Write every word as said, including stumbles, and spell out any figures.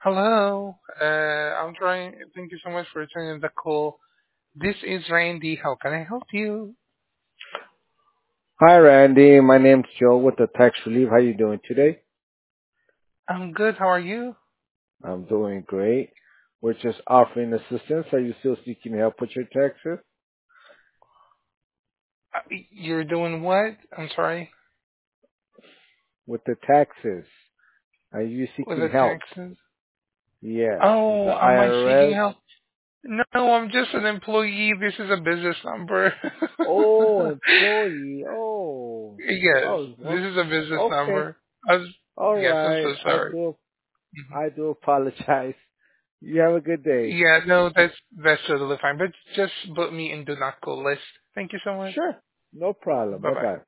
Hello. Uh, I'm trying. Thank you so much for returning the call. This is Randy. How can I help you? Hi, Randy. My name's Joe with the Tax Relief. How you doing today? I'm good. How are you? I'm doing great. We're just offering assistance. Are you still seeking help with your taxes? Uh, You're doing what? I'm sorry. With the taxes, are you With seeking the help? taxes? Yes, with the Oh, am I seeking I R S. help? No, I'm just an employee. This is a business number. Oh, employee. Oh, Yes, oh, this well, is a business okay. number. I was, All yes, I'm right. so I sorry. do. Mhm. I do apologize. You have a good day. Yeah, no, that's that's totally fine. But just put me in do not call list. Thank you so much. Sure. No problem. Bye Bye bye. bye.